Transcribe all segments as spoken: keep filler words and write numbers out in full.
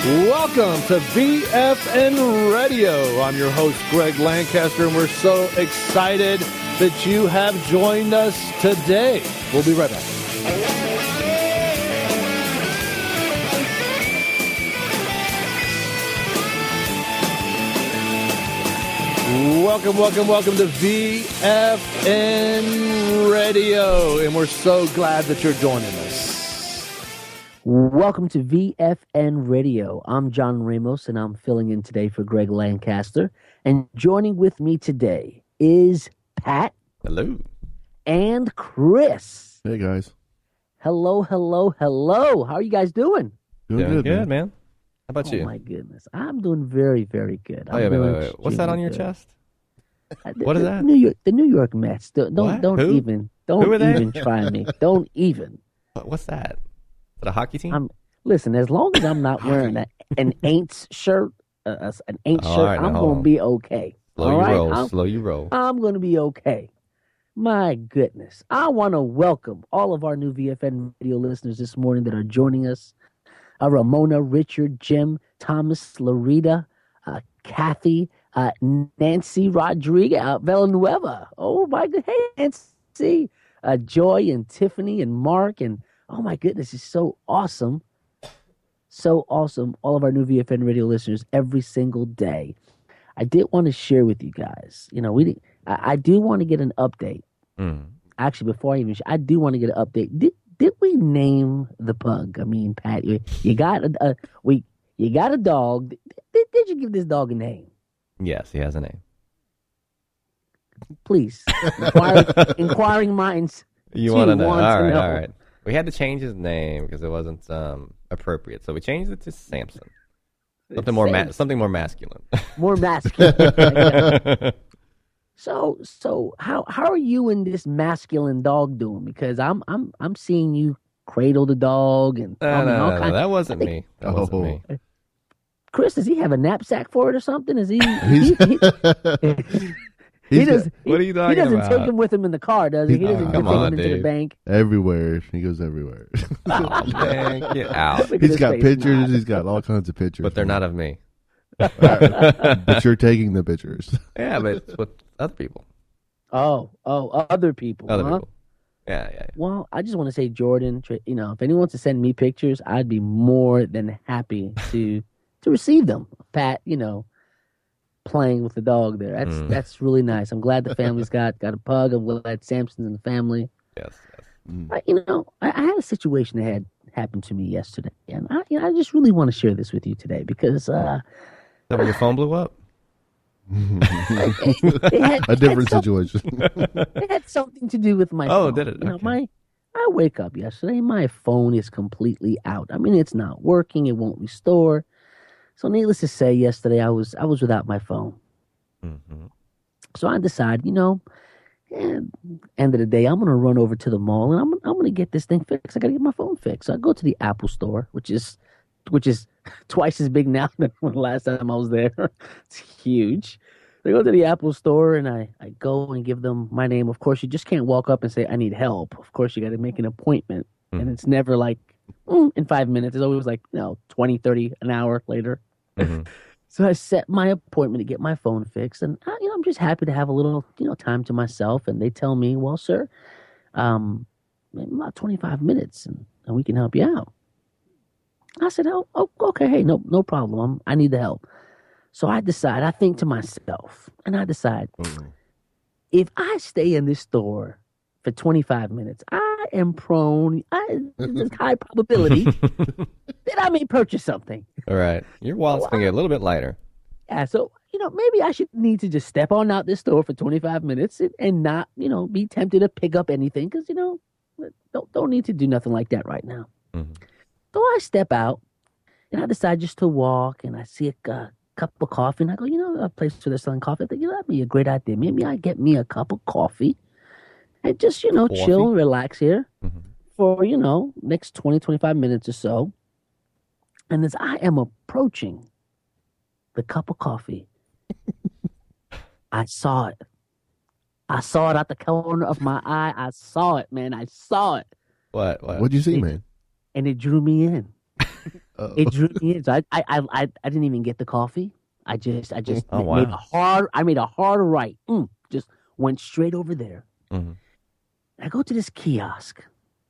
Welcome to V F N Radio. I'm your host, Greg Lancaster, and we're so excited that you have joined us today. We'll be right back. Welcome, welcome, welcome to V F N Radio, and we're so glad that you're joining us. Welcome to V F N Radio. I'm John Ramos, and I'm filling in today for Greg Lancaster. And joining with me today is Pat. Hello. And Chris. Hey, guys. Hello, hello, hello. How are you guys doing? Doing, Doing good, good, man. man. How about oh, you? my goodness. I'm doing very, very good. Oh, I'm yeah, wait, doing wait, wait. What's that on your extremely chest? good. Uh, the- What is the that? New York, the New York Mets. Don't, don't, What? don't Who? even, Who are don't they? even try me. Don't even. What- What's that? Is it a hockey team? I'm Listen, as long as I'm not wearing a, an Aints shirt, uh, uh, an Aints All shirt, right, now, I'm hold going on. to be okay. Slow All you right? roll. I'm- Slow you roll. I'm going to be okay. My goodness. I want to welcome all of our new V F N radio listeners this morning that are joining us. Uh, Ramona, Richard, Jim, Thomas, Larita, uh, Kathy, uh, Nancy Rodriguez, uh, Villanueva. Oh, my good. Hey, Nancy. Uh, Joy and Tiffany and Mark. And oh, my goodness, it's so awesome. So awesome. All of our new V F N radio listeners every single day. I did want to share with you guys, you know, we I, I do want to get an update. Mm. Actually, before I even, sh- I do want to get an update. Did did we name the pug? I mean, Pat, you, you got a, a we you got a dog. Did, did you give this dog a name? Yes, he has a name. Please, inquiring, inquiring minds. You do want to know? want All to right, know. all right. We had to change his name because it wasn't um, appropriate, so we changed it to Samson. Something more, ma- something more masculine. More masculine. So, so how how are you and this masculine dog doing? Because I'm I'm I'm seeing you cradle the dog and No, I mean, no, all no, no, kinds- that wasn't I think- me. That wasn't Oh. me. Chris, does he have a knapsack for it or something? Is he? He's, he, he, he he's does. What are you He talking doesn't about? take him with him in the car, does he? He doesn't Oh, take come him on, into the Dave. bank. everywhere. He goes everywhere. Oh, man, get out. Look at He's his got face. pictures. He's got all kinds of pictures. But they're not of me. But you're taking the pictures. Yeah, but it's with other people. Oh, oh, other people. Other huh? people. Yeah, yeah, yeah. Well, I just want to say, Jordan, tr- you know, if anyone wants to send me pictures, I'd be more than happy to to receive them. Pat, you know, playing with the dog there. That's Mm. that's really nice. I'm glad the family's got got a pug. I'm glad Samson's in the family. Yes, yes. I, you know, I, I had a situation that had happened to me yesterday, and I, you know, I just really want to share this with you today because uh, Is that when your phone blew up? it, it had, A it different had some- situation. it had something to do with my Oh, phone. did it? You know, Okay. my I wake up yesterday, my phone is completely out. I mean, it's not working. It won't restore. So, needless to say, yesterday I was I was without my phone. Mm-hmm. So I decided, you know, eh, end of the day, I'm gonna run over to the mall and I'm I'm gonna get this thing fixed. I gotta get my phone fixed. So I go to the Apple store, which is which is twice as big now than when the last time I was there. It's huge. I go to the Apple store and I, I go and give them my name. Of course, you just can't walk up and say, I need help. Of course, you got to make an appointment. Mhm. And it's never like mm, in five minutes. It's always like, you know, twenty, thirty, an hour later. Mm-hmm. So I set my appointment to get my phone fixed. And, uh, you know, I'm just happy to have a little, you know, time to myself. And they tell me, well, sir, um, in about twenty-five minutes and, and we can help you out. I said, oh, oh okay. Hey, no, no problem. I'm, I need the help. So I decide, I think to myself, and I decide, Oh. if I stay in this store for twenty-five minutes, I am prone, I, there's a high probability that I may purchase something. All right. Your wallet's going to get a little bit lighter. Yeah, so, you know, maybe I should need to just step on out this store for twenty-five minutes and, and not, you know, be tempted to pick up anything because, you know, don't, don't need to do nothing like that right now. Mm-hmm. So I step out and I decide just to walk and I see a uh, cup of coffee and I go, you know, a place where they're selling coffee. I think, you know, that'd be a great idea. Maybe I get me a cup of coffee and just, you know, Coffee? chill and relax here Mm-hmm. for, you know, next twenty, twenty-five minutes or so. And as I am approaching the cup of coffee, I saw it. I saw it out the corner of my eye. I saw it, man. I saw it. What? What? What'd you see, It- man? And it drew me in. Uh-oh. It drew me in. So I, I, I, I I didn't even get the coffee. I just, I just Oh, made wow. a hard. I made a hard right. Mm, just went straight over there. hmm I go to this kiosk,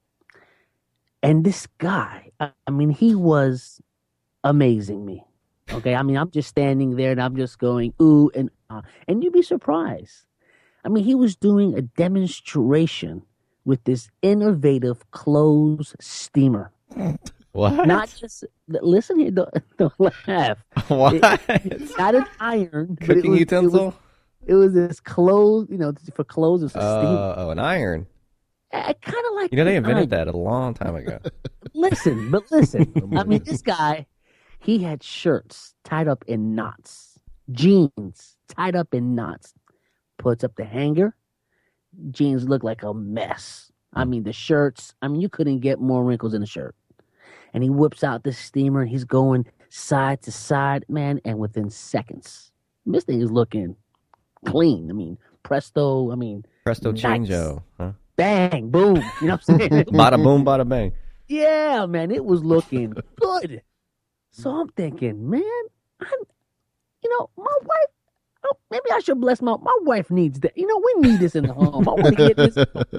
and this guy. I, I mean, he was amazing me. Okay, I mean, I'm just standing there, and I'm just going ooh and ah, and you'd be surprised. I mean, he was doing a demonstration with this innovative clothes steamer. What? Not just listen here. Don't, don't laugh. What? It's not an iron. but Cooking it was, utensil? It was, it was this clothes, you know, for clothes. It's a steamer. Uh, oh, an iron. I kind of like. You know, they an invented iron. that a long time ago. Listen, but listen. I mean, this guy, he had shirts tied up in knots, jeans tied up in knots. Puts up the hanger. Jeans look like a mess. I mean, the shirts. I mean, you couldn't get more wrinkles in a shirt. And he whips out this steamer, and he's going side to side, man. And within seconds, this thing is looking clean. I mean, presto. I mean, Presto nice. changeo. Huh? Bang, boom. You know what I'm saying? Bada boom, bada bang. Yeah, man, it was looking good. So I'm thinking, man, I, you know, my wife. Oh, maybe I should bless my my wife needs that. You know, we need this in the home. I want to get this.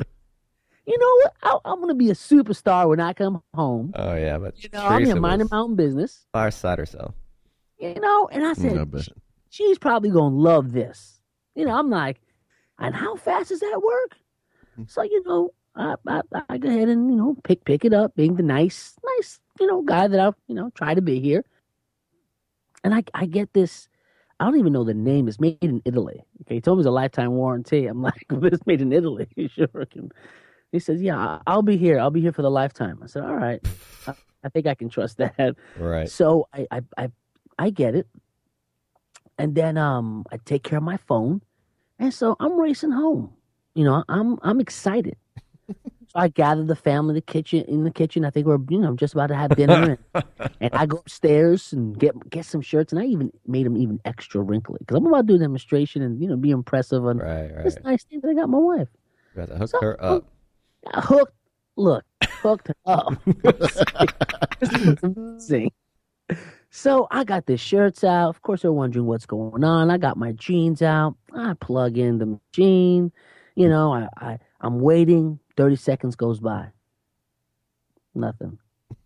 You know what? I, I'm going to be a superstar when I come home. Oh, yeah, but You know, I'm Teresa here minding was my own business. fireside herself. You know, and I Mm, I said, bet. she's probably going to love this. You know, I'm like, and how fast does that work? So, you know, I, I, I go ahead and, you know, pick pick it up, being the nice, nice, you know, guy that I, you know, try to be here. And I, I get this, I don't even know the name. It's made in Italy. Okay, he told me it's a lifetime warranty. I'm like, well, it's made in Italy. You sure can. He says, yeah, I- I'll be here. I'll be here for the lifetime. I said, all right. I, I think I can trust that. Right. So I, I, I, I get it. And then um, I take care of my phone. And so I'm racing home. You know, I'm I'm excited. So I gather the family in the kitchen. In the kitchen, I think we're you know just about to have dinner, and, and I go upstairs and get get some shirts, and I even made them even extra wrinkly because I'm about to do a demonstration and you know be impressive on Right, right. this nice thing that I got my wife. You got to hook So, her up. I hooked, look, hooked up. This is amazing. So I got the shirts out. Of course, they're wondering what's going on. I got my jeans out. I plug in the machine. You know, I, I I'm waiting. Thirty seconds goes by. Nothing.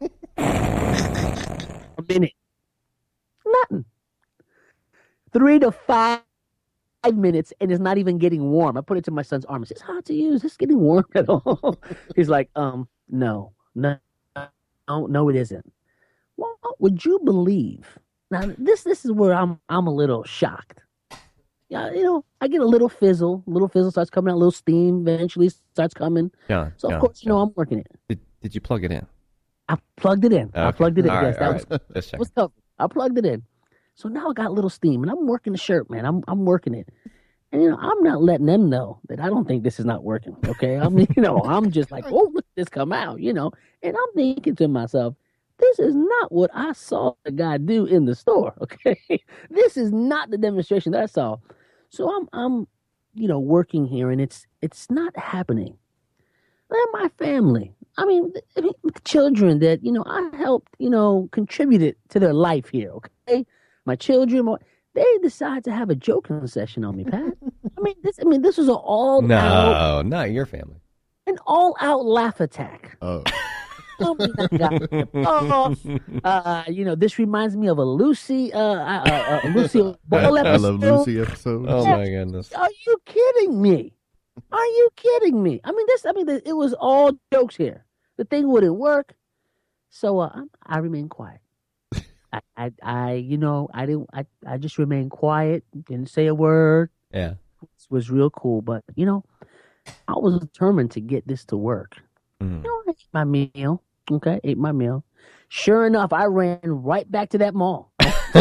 A minute. Nothing. Three to five minutes, and it's not even getting warm. I put it to my son's arm. It's hot to use. It's getting warm at all. He's like, um, no, no, no, no, it isn't. Well, would you believe? Now, this this is where I'm I'm a little shocked. Yeah, you know, I get a little fizzle. A little fizzle starts coming out. A little steam eventually starts coming. John, So, of John, course, you know, John. I'm working it. Did, did you plug it in? I plugged it in. I Okay. plugged it in. All Yes, right, that all was right. Just checking. what's up. I plugged it in. So now I got a little steam, and I'm working the shirt, man. I'm I'm working it. And, you know, I'm not letting them know that I don't think this is not working, okay? I mean, you know, I'm just like, oh, look at this come out, you know? And I'm thinking to myself, this is not what I saw the guy do in the store, okay? This is not the demonstration that I saw. So I'm, I'm, you know, working here, and it's it's not happening. They're my family. I mean, I mean, the children that, you know, I helped, you know, contributed to their life here, okay? My children, my, they decide to have a joking session on me, Pat. I mean, this. I mean, this was an all No, out, not your family. an all out laugh attack. Oh, Oh, my God. Oh, uh, you know, this reminds me of a Lucy, uh, uh, uh, a Lucy I, Ball I episode. love Lucy episode. Oh, Yeah. my goodness. Are you kidding me? Are you kidding me? I mean, this. I mean, it was all jokes here. The thing wouldn't work, so uh, I, I remained quiet. I, I, I, you know, I didn't. I, I just remained quiet. Didn't say a word. Yeah. It was real cool, but you know, I was determined to get this to work. Mhm. You know, I ate my meal. Okay, ate my meal. Sure enough, I ran right back to that mall.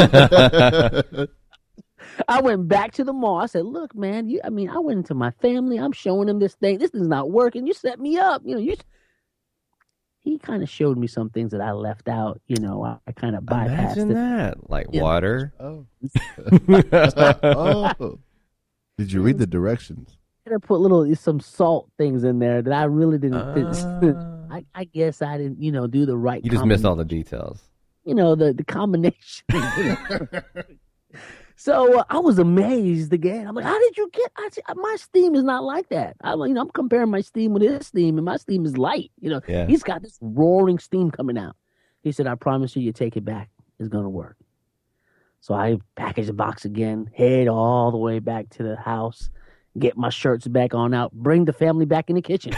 I went back to the mall. I said, "Look, man, you. I mean, I went into my family. I'm showing them this thing. This is not working. You set me up. You know, you." He kind of showed me some things that I left out. You know, I, I kind of bypassed Imagine it. that. Like Yeah. water. Oh. Oh. Did you read the directions? I had to put little some salt things in there that I really didn't. Ah. I, I guess I didn't, you know, do the right. You just missed combination. all the details. you know, the, the combination. So uh, I was amazed again. I'm like, how did you get? I said, my steam is not like that. I'm, you know, I'm comparing my steam with his steam, and my steam is light. You know, Yeah. he's got this roaring steam coming out. He said, I promise you, you take it back. It's going to work. So I package the box again, head all the way back to the house, get my shirts back on out, bring the family back in the kitchen.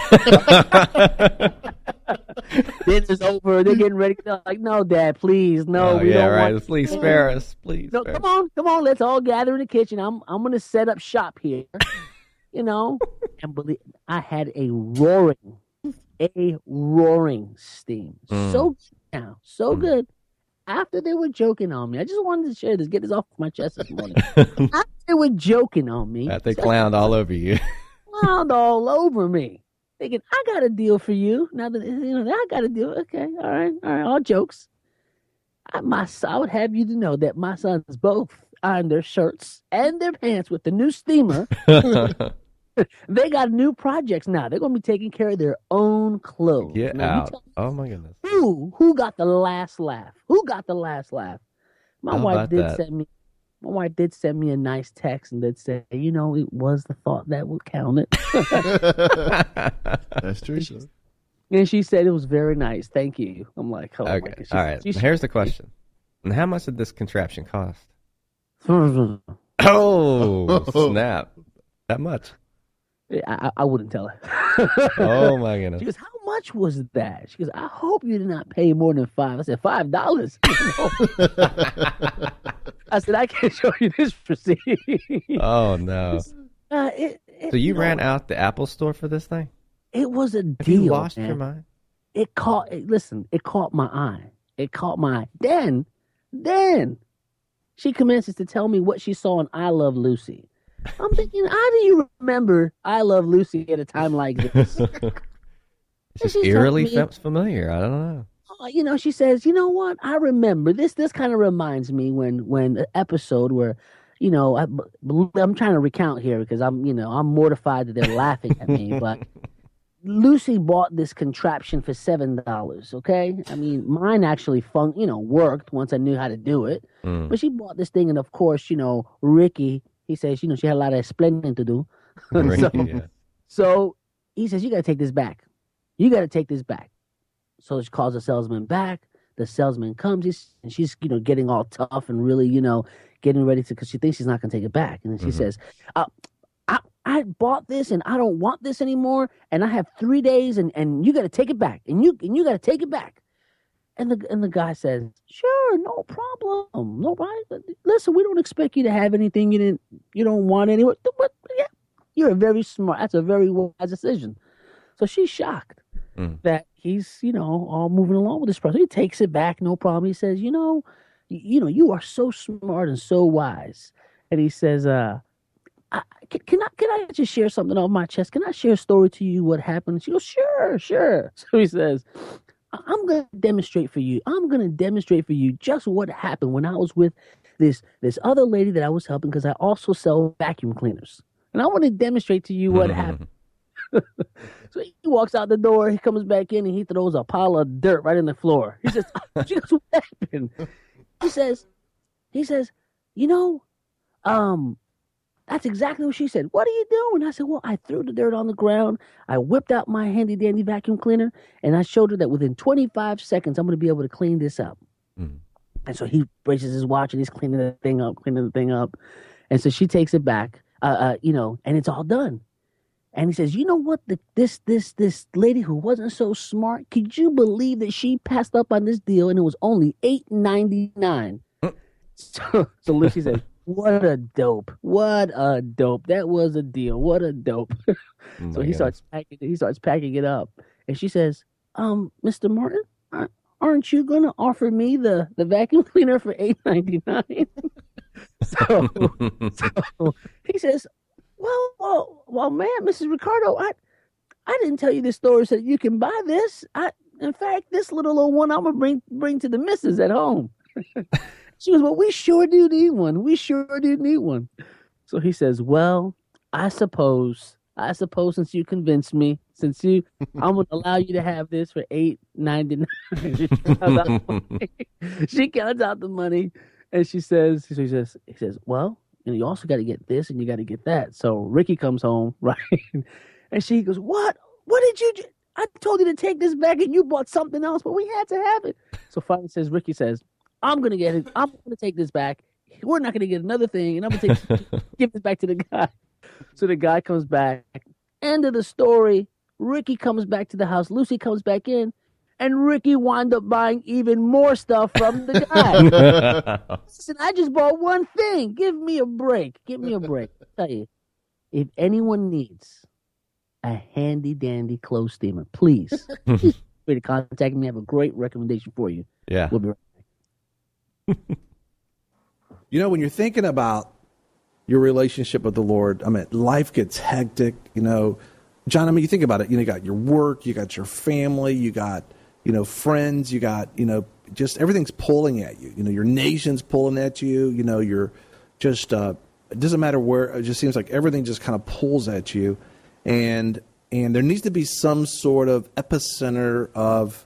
Dinner's over. They're getting ready. They're like, no, Dad, please, no. Oh, we yeah, don't right. want- Please spare us. Please. No, spare come us. on, come on. Let's all gather in the kitchen. I'm I'm going to set up shop here, you know. And believe I had a roaring, a roaring steam. Mm. So now, so Mm. good. After they were joking on me, I just wanted to share this, get this off my chest this morning. After they were joking on me, That they clowned all over you. clowned all over me, thinking I got a deal for you. Now that you know, I got a deal. Okay, all right, all right, all jokes. I, my, I would have you to know that my sons both ironed their shirts and their pants with the new steamer. They got new projects now. They're going to be taking care of their own clothes. Get Now, you out. tell me Oh, my goodness. Who who got the last laugh? Who got the last laugh? My How wife about did that? send me. My wife did send me a nice text and did say, you know, it was the thought that would count it. That's true. sir. And she said it was very nice. Thank you. I'm like, oh my Okay. goodness. All right. She- she- Here's the question. And how much did this contraption cost? I, Oh, snap. That much. I, I wouldn't tell her. Oh, my She goodness. goes, how much was that? She goes, I hope you did not pay more than five. I said, five dollars. I said, I can't show you this receipt. Oh, no. Uh, it, it, So you know, ran out the Apple store for this thing? It was a Have deal. you lost man. your mind? It caught. It, listen, it caught my eye. It caught my eye. Then, then, she commences to tell me what she saw in I Love Lucy. I'm thinking, how do you remember I Love Lucy at a time like this? It's just she told eerily me- fam- familiar. I don't know. Uh, you know, she says, you know what? I remember this. This kind of reminds me when when an episode where, you know, I, I'm trying to recount here because I'm, you know, I'm mortified that they're laughing at me. But Lucy bought this contraption for seven dollars. Okay, I mean, mine actually fun, you know, worked once I knew how to do it. Mm. But she bought this thing, and of course, you know, Ricky, he says, you know, she had a lot of explaining to do. Right, so, yeah. so he says, you got to take this back. You got to take this back. So she calls the salesman back. The salesman comes, he's, and she's, you know, getting all tough and really, you know, getting ready to, because she thinks she's not going to take it back. And then she Mhm. says, uh, I, I bought this and I don't want this anymore. And I have three days and, and you got to take it back. And you and you got to take it back. And the and the guy says, sure, no problem. No problem. Listen, we don't expect you to have anything you didn't, you don't want anyway. But yeah, you're a very smart, that's a very wise decision. So she's shocked Mm. that he's, you know, all moving along with this person. He takes it back, no problem. He says, you know, you, you know, you are so smart and so wise. And he says, uh, I, can, can I can I just share something off my chest? Can I share a story to you? What happened? She goes, sure, sure. So he says, I- I'm going to demonstrate for you. I'm going to demonstrate for you just what happened when I was with this this other lady that I was helping because I also sell vacuum cleaners. And I want to demonstrate to you what happened. So he walks out the door, he comes back in, and he throws a pile of dirt right in the floor. He says, she goes, what happened? He says, he says, you know, um, that's exactly what she said. What are you doing? I said, well, I threw the dirt on the ground. I whipped out my handy dandy vacuum cleaner, and I showed her that within twenty-five seconds, I'm going to be able to clean this up. Mm. And so he braces his watch, and he's cleaning the thing up, cleaning the thing up. And so she takes it back, uh, uh, you know, and it's all done. And he says, you know what, the, this this this lady who wasn't so smart, could you believe that she passed up on this deal and it was only eight ninety-nine? So, so Lucy says, what a dope. What a dope. That was a deal. What a dope. Oh So my he goodness. starts packing he starts packing it up. And she says, um, Mister Martin, aren't- aren't you gonna offer me the, the vacuum cleaner for eight ninety-nine? so, so he says, Well, well, well, man, Missus Ricardo, I, I didn't tell you this story so that you can buy this. I, in fact, this little old one I'm gonna bring bring to the missus at home. She goes, well, we sure do need one. We sure do need one. So he says, well, I suppose I suppose since you convinced me, since you, I'm going to allow you to have this for eight ninety-nine. She counts out the money. She counts out the money, and she says, she says, he says, well, you know, you also got to get this and you got to get that. So Ricky comes home, right? And she goes, what? What did you do? I told you to take this back and you bought something else, but we had to have it. So finally says, Ricky says, I'm going to get it. I'm going to take this back. We're not going to get another thing. And I'm going to take give this back to the guy. So the guy comes back. End of the story. Ricky comes back to the house. Lucy comes back in. And Ricky wound up buying even more stuff from the guy. Listen, I just bought one thing. Give me a break. Give me a break. I'll tell you, if anyone needs a handy-dandy clothes steamer, please, please feel free to contact me. I have a great recommendation for you. Yeah. We'll be right back. You know, when you're thinking about your relationship with the Lord, I mean, life gets hectic, you know. John, I mean, you think about it, you know, you got your work, you got your family, you got, you know, friends, you got, you know, just everything's pulling at you. You know, your nation's pulling at you, you know, you're just, uh, it doesn't matter where, it just seems like everything just kind of pulls at you. And and there needs to be some sort of epicenter of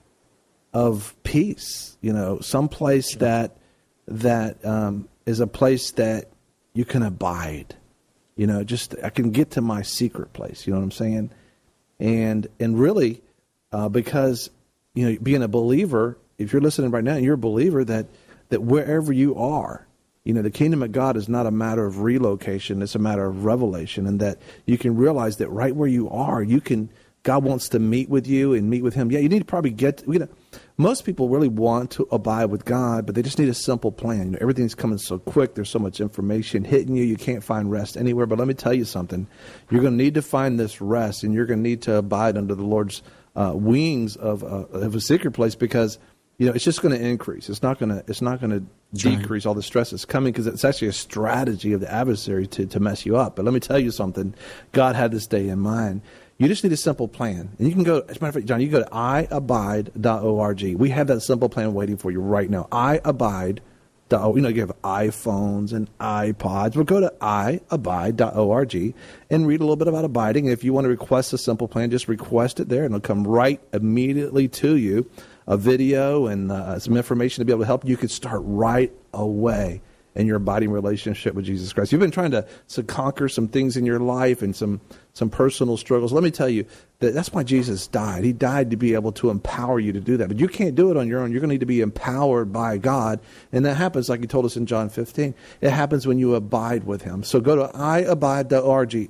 of peace, you know, some place that that um, is a place that you can abide, you know, just I can get to my secret place, you know what I'm saying? And and really, uh, because, you know, being a believer, if you're listening right now and you're a believer, that that wherever you are, you know, the kingdom of God is not a matter of relocation. It's a matter of revelation, and that you can realize that right where you are, you can, God wants to meet with you and meet with him. Yeah, you need to probably get, you know, most people really want to abide with God, but they just need a simple plan. You know, everything's coming so quick. There's so much information hitting you. You can't find rest anywhere. But let me tell you something. You're going to need to find this rest, and you're going to need to abide under the Lord's uh, wings of, uh, of a secret place, because you know, it's just going to increase. It's not going to. It's not going to decrease all the stress that's coming, because it's actually a strategy of the adversary to, to mess you up. But let me tell you something. God had this day in mind. You just need a simple plan, and you can go. As a matter of fact, John, you can go to i abide dot org. We have that simple plan waiting for you right now. i abide dot org. You know, you have iPhones and iPods. But go to i abide dot org and read a little bit about abiding. If you want to request a simple plan, just request it there, and it'll come right immediately to you. A video and uh, some information to be able to help you. Could start right away in your abiding relationship with Jesus Christ. You've been trying to, to conquer some things in your life and some, some personal struggles. Let me tell you that that's why Jesus died. He died to be able to empower you to do that. But you can't do it on your own. You're going to need to be empowered by God. And that happens, like he told us in John fifteen, it happens when you abide with him. So go to i abide dot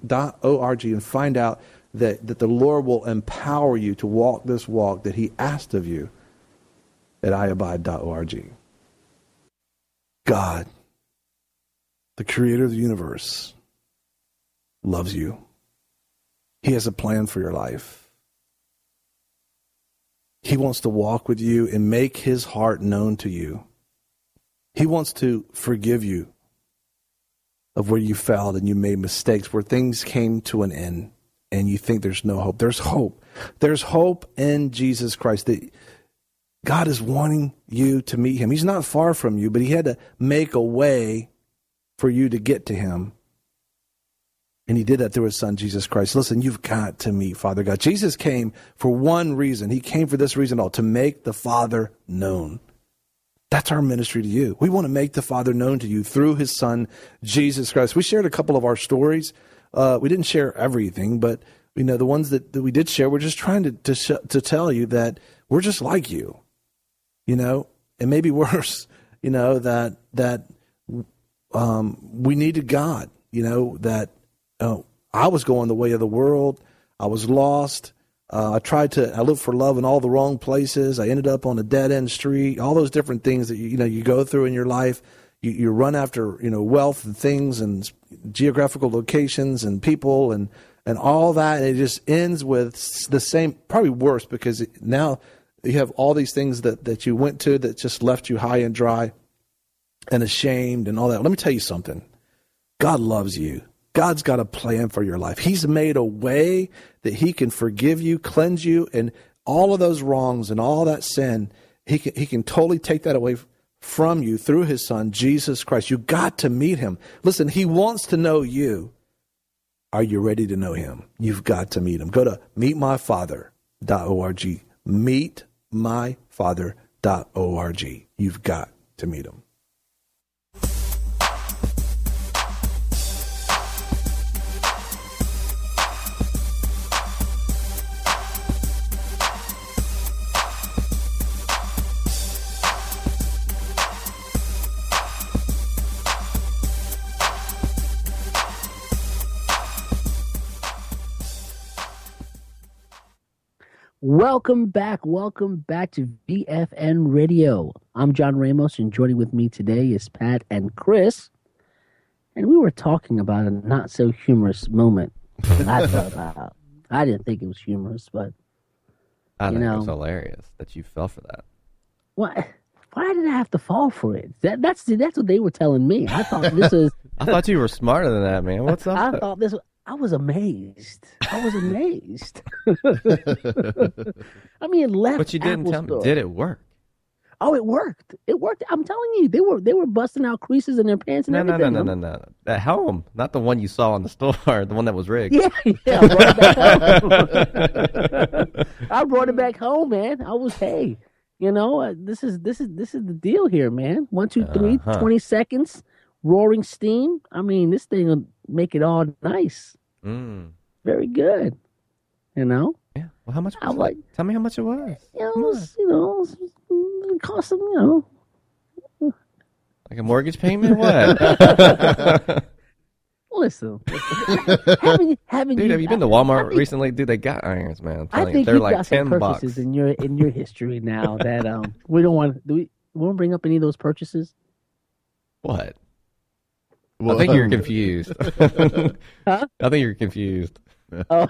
org and find out that, that the Lord will empower you to walk this walk that he asked of you at i abide dot org. God, the creator of the universe, loves you. He has a plan for your life. He wants to walk with you and make his heart known to you. He wants to forgive you of where you failed and you made mistakes, where things came to an end and you think there's no hope. There's hope. There's hope in Jesus Christ. That God is wanting you to meet him. He's not far from you, but he had to make a way for you to get to him. And he did that through his son, Jesus Christ. Listen, you've got to meet Father God. Jesus came for one reason. He came for this reason all, to make the Father known. That's our ministry to you. We want to make the Father known to you through his son, Jesus Christ. We shared a couple of our stories. Uh, we didn't share everything, but you know, the ones that, that we did share, we're just trying to, to, sh- to tell you that we're just like you. You know, and maybe worse, you know, that that um, we needed God, you know, that uh, I was going the way of the world. I was lost. Uh, I tried to, I looked for love in all the wrong places. I ended up on a dead-end street, all those different things that, you, you know, you go through in your life. You, you run after, you know, wealth and things and geographical locations and people and, and all that. And it just ends with the same, probably worse, because it, now you have all these things that, that you went to that just left you high and dry and ashamed and all that. Let me tell you something. God loves you. God's got a plan for your life. He's made a way that he can forgive you, cleanse you, and all of those wrongs and all that sin, he can, he can totally take that away from you through his son, Jesus Christ. You got to meet him. Listen, he wants to know you. Are you ready to know him? You've got to meet him. Go to meet my father dot org. meet my father dot org. You've got to meet him. Welcome back. Welcome back to V F N Radio. I'm John Ramos, and joining with me today is Pat and Chris. And we were talking about a not so humorous moment I thought about. I didn't think it was humorous, but I you think know, it's hilarious that you fell for that. why? Why did I have to fall for it? That, that's that's what they were telling me. I thought this was. I thought you were smarter than that, man. What's up? I thought this. Was, I was amazed. I was amazed. I mean, left. But you didn't Apple tell me. Store. Did it work? Oh, it worked. It worked. I'm telling you, they were they were busting out creases in their pants and No, no, no, everything. no, no, no. At home, not the one you saw in the store, the one that was rigged. Yeah, yeah. I brought it back home. I brought it back home, man. I was hey, you know, uh, this is this is this is the deal here, man. One, two, three, Uh-huh. twenty seconds, roaring steam. I mean, this thing will make it all nice. Mm. Very good. You know. Yeah. Well, how much? I Was like- it? Tell me how much it was. You know, it was, you know, it cost them, you know. Like a mortgage payment? What? Listen, having, having Dude, you, have you been to I- Walmart I think, recently? Dude, they got irons, man. I'm I telling you, think they're you've like got some ten purchases bucks. in your in your history now that um we don't want. Do we? We won't bring up any of those purchases. What? Well, I think you're confused. Huh? I think you're confused. Oh,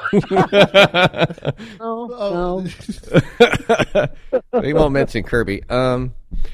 no, no. We won't mention Kirby. Um,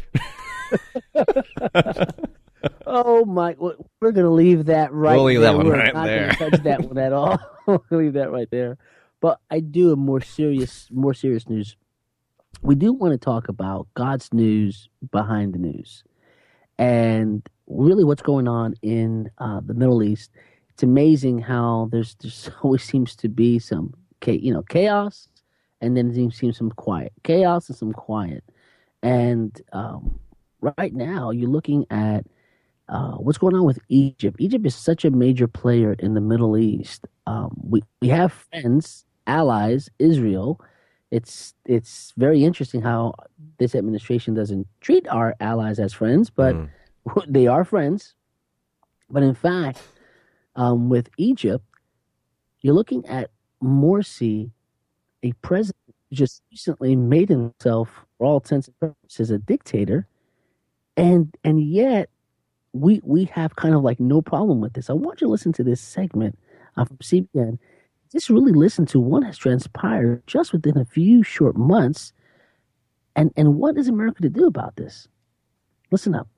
Oh my! We're gonna leave that right. We'll leave there. that one We're right not there. Gonna touch that one at all. We'll leave that right there. But I do have more serious, more serious news. We do want to talk about God's news behind the news, and really what's going on in uh, the Middle East. It's amazing how there's there's always seems to be some cha- you know chaos, and then there seems some quiet, chaos and some quiet, and um, right now you're looking at uh, what's going on with Egypt. Egypt is such a major player in the Middle East. Um, we we have friends, allies, Israel. It's it's very interesting how this administration doesn't treat our allies as friends, but Mm. they are friends. But in fact, um, with Egypt, you're looking at Morsi, a president who just recently made himself, for all intents and purposes, a dictator, and and yet we we have kind of like no problem with this. I want you to listen to this segment uh, from C B N. Just really listen to what has transpired just within a few short months, and and what is America to do about this? Listen up.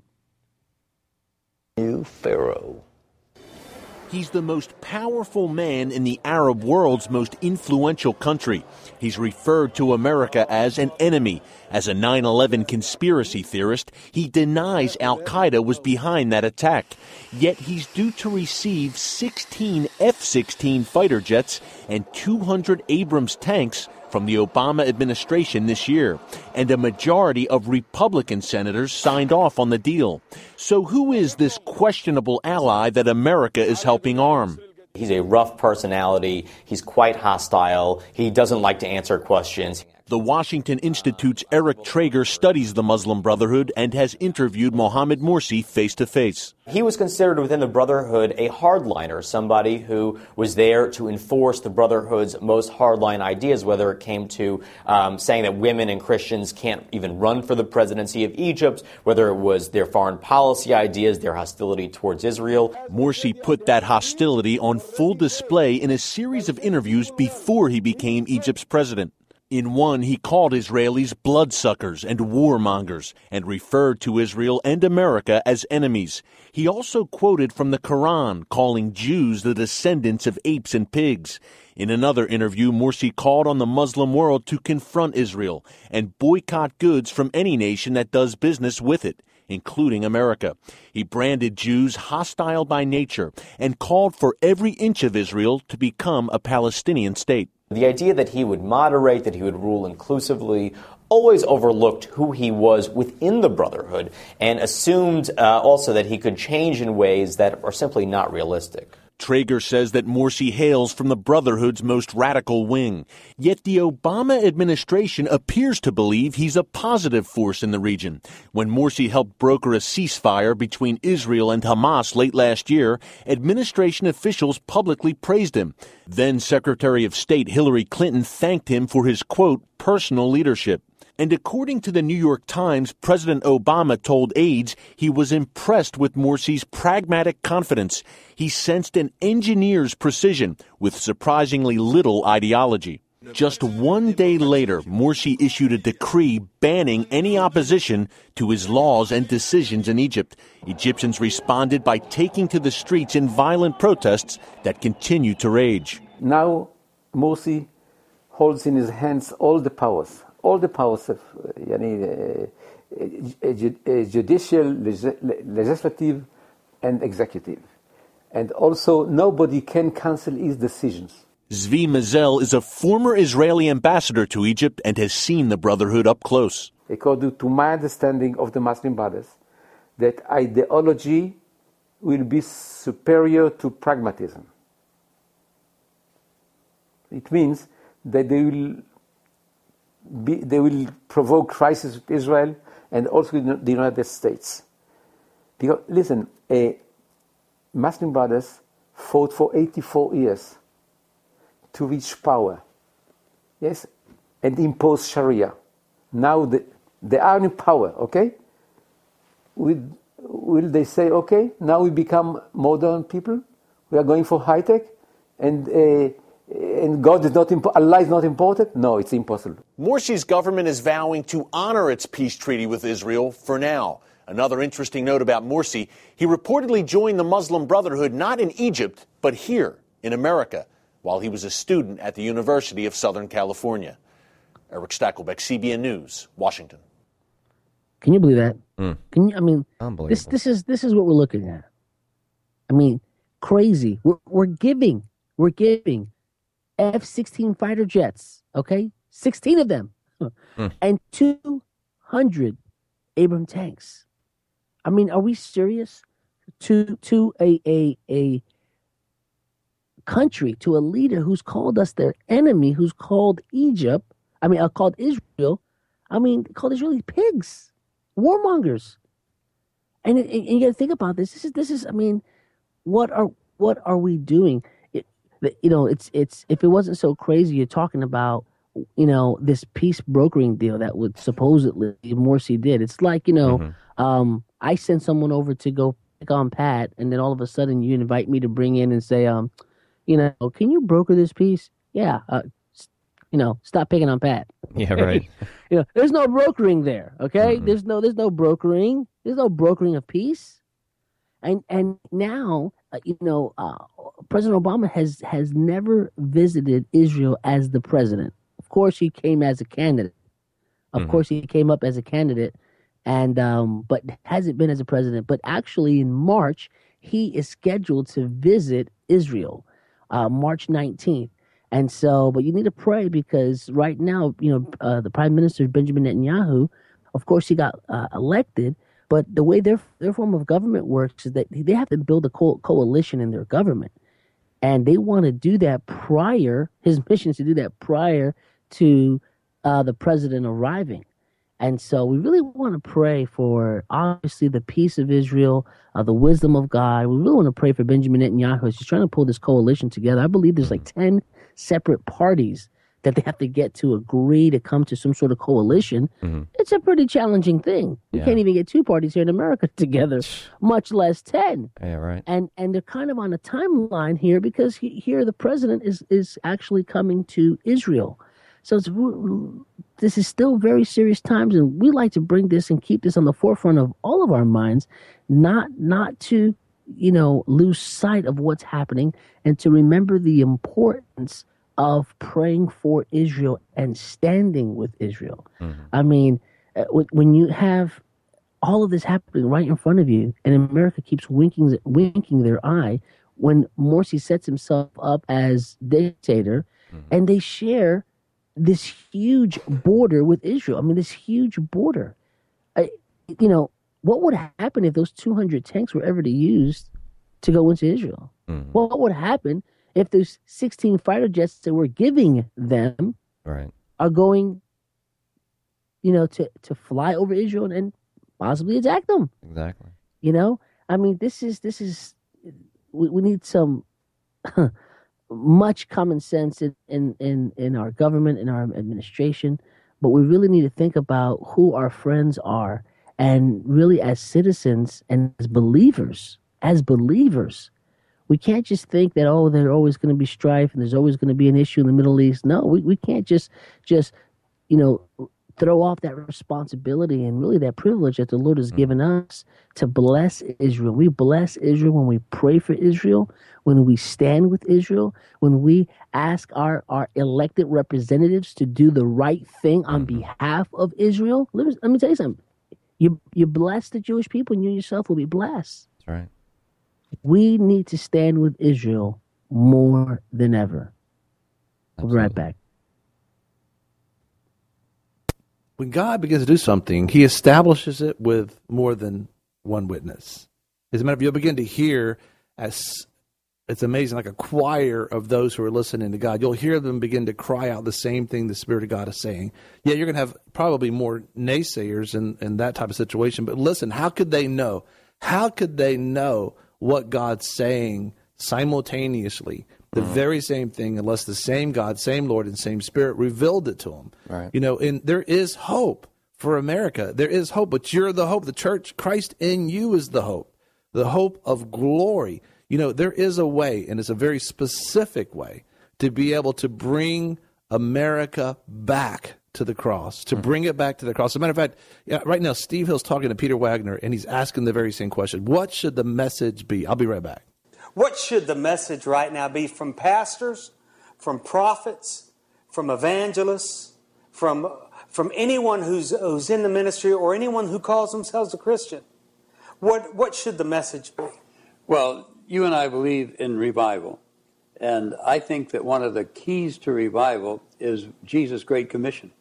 New Pharaoh. He's the most powerful man in the Arab world's most influential country. He's referred to America as an enemy. As a nine eleven conspiracy theorist, he denies Al-Qaeda was behind that attack. Yet he's due to receive sixteen F sixteen fighter jets and two hundred Abrams tanks from the Obama administration this year, and a majority of Republican senators signed off on the deal. So who is this questionable ally that America is helping arm? He's a rough personality. He's quite hostile. He doesn't like to answer questions. The Washington Institute's Eric Traeger studies the Muslim Brotherhood and has interviewed Mohammed Morsi face-to-face. He was considered within the Brotherhood a hardliner, somebody who was there to enforce the Brotherhood's most hardline ideas, whether it came to um, saying that women and Christians can't even run for the presidency of Egypt, whether it was their foreign policy ideas, their hostility towards Israel. Morsi put that hostility on full display in a series of interviews before he became Egypt's president. In one, he called Israelis bloodsuckers and warmongers and referred to Israel and America as enemies. He also quoted from the Quran, calling Jews the descendants of apes and pigs. In another interview, Morsi called on the Muslim world to confront Israel and boycott goods from any nation that does business with it. including America. He branded Jews hostile by nature and called for every inch of Israel to become a Palestinian state. The idea that he would moderate, that he would rule inclusively, always overlooked who he was within the Brotherhood and assumed uh, also that he could change in ways that are simply not realistic. Traeger says that Morsi hails from the Brotherhood's most radical wing. Yet the Obama administration appears to believe he's a positive force in the region. When Morsi helped broker a ceasefire between Israel and Hamas late last year, administration officials publicly praised him. Then Secretary of State Hillary Clinton thanked him for his, quote, personal leadership. And according to the New York Times, President Obama told aides he was impressed with Morsi's pragmatic confidence. He sensed an engineer's precision with surprisingly little ideology. Just one day later, Morsi issued a decree banning any opposition to his laws and decisions in Egypt. Egyptians responded by taking to the streets in violent protests that continue to rage. Now, Morsi holds in his hands all the powers. All the powers of uh, yani, uh, uh, judicial, leg- legislative, and executive. And also, nobody can cancel his decisions. Zvi Mazel is a former Israeli ambassador to Egypt and has seen the Brotherhood up close. According to my understanding of the Muslim Brothers, that ideology will be superior to pragmatism. It means that they will Be, they will provoke crisis with Israel and also with the United States. Because, listen, uh, Muslim Brothers fought for eighty-four years to reach power, yes, and impose Sharia. Now the, they are in power, okay? Will, will they say, okay, now we become modern people, we are going for high-tech, and uh, And God is not, imp- Allah is not important? No, it's impossible. Morsi's government is vowing to honor its peace treaty with Israel for now. Another interesting note about Morsi, he reportedly joined the Muslim Brotherhood not in Egypt, but here in America, while he was a student at the University of Southern California. Eric Stakelbeck, C B N News, Washington. Can you believe that? Mm. Can you? I mean, this this is this is what we're looking at. I mean, crazy. We're we're giving we're giving F sixteen fighter jets, okay, sixteen of them, mm. and two hundred Abrams tanks. I mean, are we serious? To to a a a country, to a leader who's called us their enemy, who's called Egypt. I mean, uh, called Israel. I mean, called Israeli pigs, warmongers. And, and, and you got to think about this. This is this is. I mean, what are what are we doing? It, you know, it's it's. If it wasn't so crazy, you're talking about, you know, this peace brokering deal that would supposedly Morsi did. It's like, you know, mm-hmm. um, I send someone over to go pick on Pat, and then all of a sudden you invite me to bring in and say, um, you know, can you broker this peace? Yeah, uh, you know, stop picking on Pat. Yeah, right. You know, there's no brokering there. Okay, mm-hmm. there's no there's no brokering. There's no brokering of peace. And and now, uh, you know, uh, President Obama has has never visited Israel as the president. Of course, he came as a candidate. Of mm-hmm. course, he came up as a candidate, and um, but hasn't been as a president. But actually, in March, he is scheduled to visit Israel, uh, March nineteenth. And so, but you need to pray, because right now, you know, uh, the Prime Minister Benjamin Netanyahu, of course, he got uh, elected. But the way their their form of government works is that they have to build a co- coalition in their government. And they want to do that prior, his mission is to do that prior to uh, the president arriving. And so we really want to pray for, obviously, the peace of Israel, uh, the wisdom of God. We really want to pray for Benjamin Netanyahu. He's trying to pull this coalition together. I believe there's like ten separate parties that they have to get to agree to come to some sort of coalition. Mm-hmm. It's a pretty challenging thing. You yeah. can't even get two parties here in America together, much less ten. Yeah, right. And and they're kind of on a timeline here, because he, here the president is is actually coming to Israel. So it's, this is still very serious times, and we like to bring this and keep this on the forefront of all of our minds, not not to, you know, lose sight of what's happening, and to remember the importance of praying for Israel and standing with Israel. Mm-hmm. I mean, when you have all of this happening right in front of you, and America keeps winking, winking their eye when Morsi sets himself up as dictator, mm-hmm. and they share this huge border with Israel. I mean, this huge border. I, you know, what would happen if those two hundred tanks were ever to use to go into Israel? Mm-hmm. What would happen if those sixteen fighter jets that we're giving them right. are going, you know, to, to fly over Israel and, and possibly attack them? Exactly. You know, I mean, this is, this is, we, we need some much common sense in, in, in, in our government, in our administration, but we really need to think about who our friends are, and really as citizens and as believers, as believers, we can't just think that, oh, there's always going to be strife and there's always going to be an issue in the Middle East. No, we, we can't just, just, you know, throw off that responsibility and really that privilege that the Lord has given us to bless Israel. We bless Israel when we pray for Israel, when we stand with Israel, when we ask our, our elected representatives to do the right thing on behalf of Israel. Let me, let me tell you something. You, you bless the Jewish people and you yourself will be blessed. That's right. We need to stand with Israel more than ever. I'll be right back. When God begins to do something, he establishes it with more than one witness. As a matter of fact, you'll begin to hear, as it's amazing, like a choir of those who are listening to God. You'll hear them begin to cry out the same thing the Spirit of God is saying. Yeah, you're going to have probably more naysayers in, in that type of situation. But listen, how could they know? How could they know what God's saying simultaneously? The mm-hmm. very same thing, unless the same God, same Lord, and same Spirit revealed it to them. Right. You know, and there is hope for America. There is hope, but you're the hope. The church, Christ in you is the hope, the hope of glory. You know, there is a way, and it's a very specific way, to be able to bring America back to the cross, to mm-hmm. bring it back to the cross. As a matter of fact, yeah, right now, Steve Hill's talking to Peter Wagner, and he's asking the very same question. What should the message be? I'll be right back. What should the message right now be from pastors, from prophets, from evangelists, from, from anyone who's, who's in the ministry or anyone who calls themselves a Christian? What, what should the message be? Well, you and I believe in revival. And I think that one of the keys to revival is Jesus' Great Commission.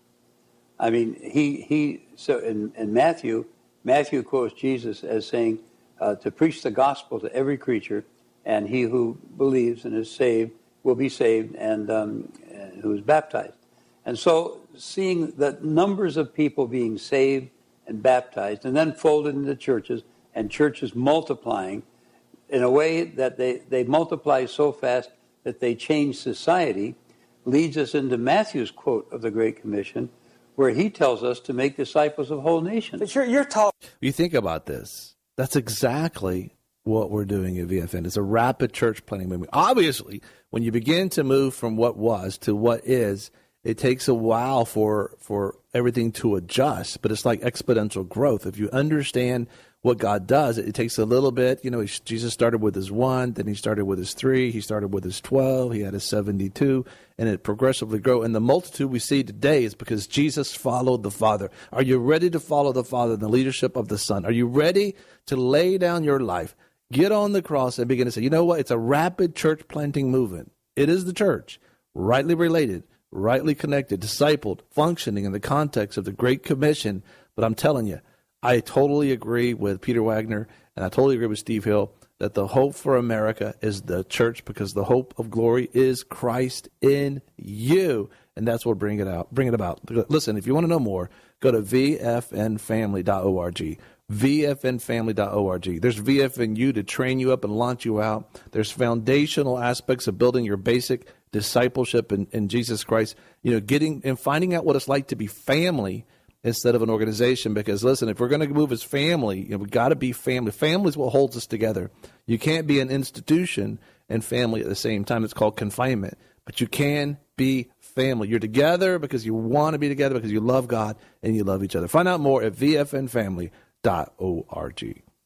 I mean, he, he so in, in Matthew, Matthew quotes Jesus as saying uh, to preach the gospel to every creature, and he who believes and is saved will be saved, and um, who is baptized. And so seeing the numbers of people being saved and baptized and then folded into churches, and churches multiplying in a way that they, they multiply so fast that they change society, leads us into Matthew's quote of the Great Commission, where he tells us to make disciples of whole nations. But you're, you're talking. You think about this. That's exactly what we're doing at V F N. It's a rapid church planting movement. Obviously, when you begin to move from what was to what is, it takes a while for for everything to adjust, but it's like exponential growth. If you understand what God does, it, it takes a little bit. You know, he, Jesus started with his one, then he started with his three, he started with his twelve, he had his seventy-two, and it progressively grew. And the multitude we see today is because Jesus followed the Father. Are you ready to follow the Father in the leadership of the Son? Are you ready to lay down your life, get on the cross, and begin to say, you know what? It's a rapid church planting movement. It is the church, rightly related, rightly connected, discipled, functioning in the context of the Great Commission. But I'm telling you, I totally agree with Peter Wagner, and I totally agree with Steve Hill, that the hope for America is the church, because the hope of glory is Christ in you. And that's what bring it out, bring it about. Listen, if you want to know more, go to v f n family dot org. v f n family dot org. There's V F N U to train you up and launch you out. There's foundational aspects of building your basic discipleship in, in Jesus Christ. You know, getting and finding out what it's like to be family instead of an organization. Because listen, if we're going to move as family, you know, we got to be family. Family is what holds us together. You can't be an institution and family at the same time. It's called confinement. But you can be family. You're together because you want to be together, because you love God and you love each other. Find out more at v f n family dot org.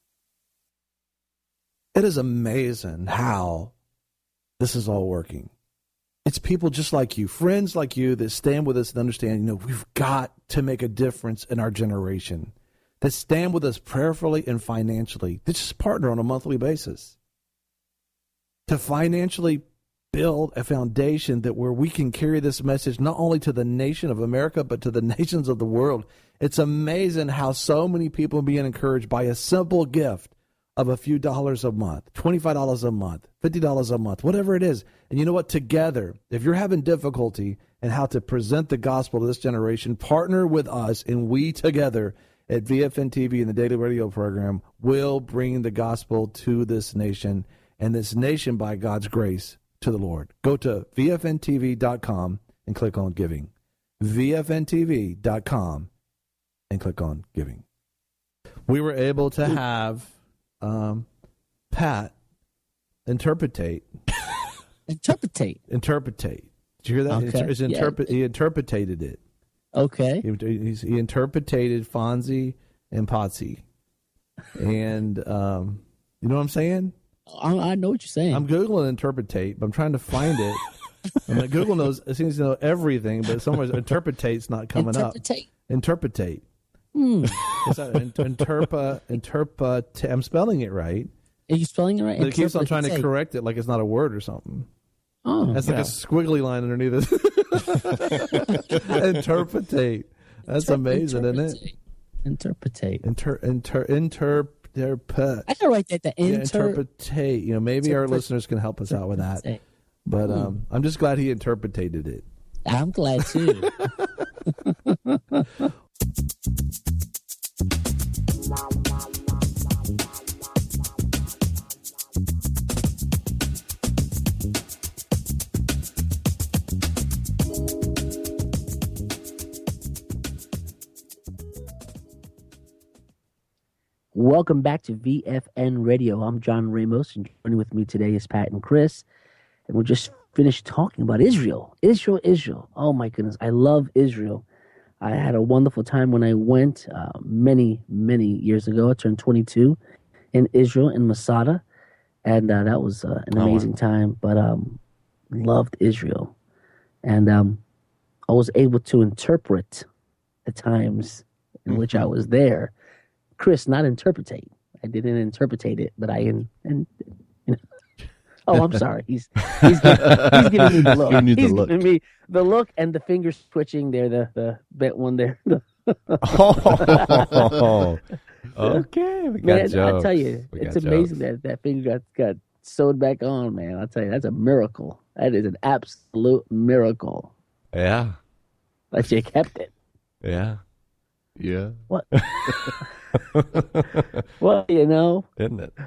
It is amazing how this is all working. It's people just like you, friends like you, that stand with us and understand, you know, we've got to make a difference in our generation. that stand with us prayerfully and financially. They just partner on a monthly basis to financially build a foundation that where we can carry this message not only to the nation of America, but to the nations of the world. It's amazing how so many people are being encouraged by a simple gift of a few dollars a month, twenty-five dollars a month, fifty dollars a month, whatever it is. And you know what? Together, if you're having difficulty in how to present the gospel to this generation, partner with us, and we together at V F N T V and the Daily Radio Program will bring the gospel to this nation, and this nation, by God's grace, to the Lord. Go to V F N T V dot com and click on giving. V F N T V dot com and click on giving. We were able to have um, Pat interpretate. Interpretate. Interpretate. Did you hear that? Okay. It's interpret, yeah. He interpreted it. Okay. He, he's, he interpreted Fonzie and Potsy. And um, you know what I'm saying? I, I know what you're saying. I'm Googling interpretate, but I'm trying to find it. And like Google knows, it seems to know everything, but somewhere interpretate's not coming interpretate. up. Interpretate. Hmm. Is that interpa, interpa, I'm spelling it right. Are you spelling it right? But it keeps on trying to correct it like it's not a word or something. Oh, That's like yeah. a squiggly line underneath it. Interpretate. That's amazing, isn't it? Interpretate. Inter, inter, interpret. I can write that. The Yeah, inter- interpretate. You know, maybe our Interpret- listeners can help us out with that. Interpretate. But um, I'm just glad he interpreted it. I'm glad too. Welcome back to V F N Radio. I'm John Ramos, and joining with me today is Pat and Chris. And we just finished talking about Israel. Israel, Israel. Oh, my goodness. I love Israel. I had a wonderful time when I went uh, many, many years ago. I turned twenty-two in Israel, in Masada. And uh, that was uh, an amazing oh, wow. time. But um, loved Israel. And um, I was able to interpret the times in mm-hmm. which I was there. Chris, not interpretate. I didn't interpretate it, but I in, and you know. Oh, I'm sorry. He's he's giving, he's giving me the look. Giving you the he's look. giving me the look and the fingers twitching there. The the bent one there. oh, okay. We got man, jokes. I tell you, we it's amazing jokes. that that finger got got sewed back on. Man, I tell you, that's a miracle. That is an absolute miracle. Yeah. That you kept it. Yeah. Yeah. What? Well, you know, Isn't it?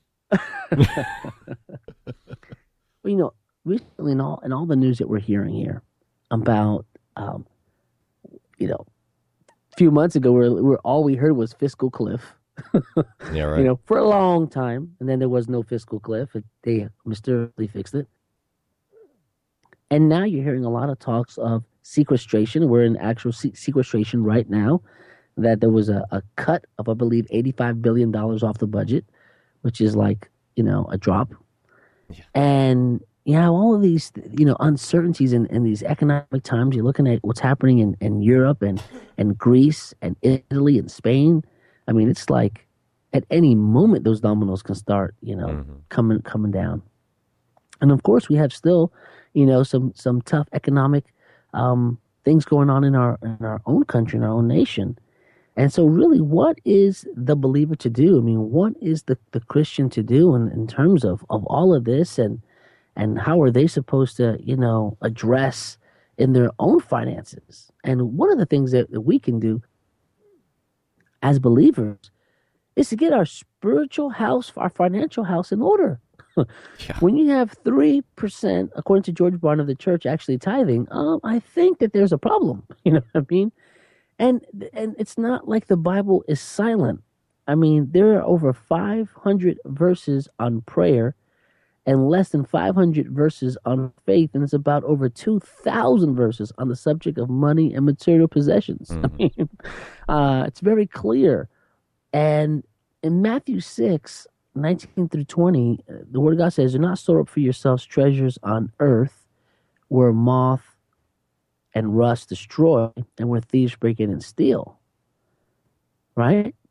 Well, you know, recently in all in all the news that we're hearing here about, um, you know, a few months ago, we're, we're all we heard was fiscal cliff. Yeah, right. You know, for a long time, and then there was no fiscal cliff. They mysteriously fixed it, and now you're hearing a lot of talks of sequestration. We're in actual se- sequestration right now. That there was a, a cut of, I believe, eighty-five billion dollars off the budget, which is like, you know, a drop. Yeah. And, you know, all of these, you know, uncertainties in, in these economic times, you're looking at what's happening in, in Europe and, and Greece and Italy and Spain. I mean, it's like at any moment those dominoes can start, you know, mm-hmm. coming coming down. And, of course, we have still, you know, some, some tough economic um, things going on in our in our own country, in our own nation. And so really, what is the believer to do? I mean, what is the, the Christian to do in, in terms of, of all of this? And and how are they supposed to, you know, address in their own finances? And one of the things that, that we can do as believers is to get our spiritual house, our financial house in order. Yeah. When you have three percent, according to George Barna of the church, actually tithing, um, I think that there's a problem. You know what I mean? And and it's not like the Bible is silent. I mean, there are over five hundred verses on prayer and less than five hundred verses on faith. And it's about over two thousand verses on the subject of money and material possessions. Mm-hmm. I mean, uh, it's very clear. And in Matthew six, nineteen through twenty, the Word of God says, do not store up for yourselves treasures on earth where moth and rust destroy, and where thieves break in and steal. Right?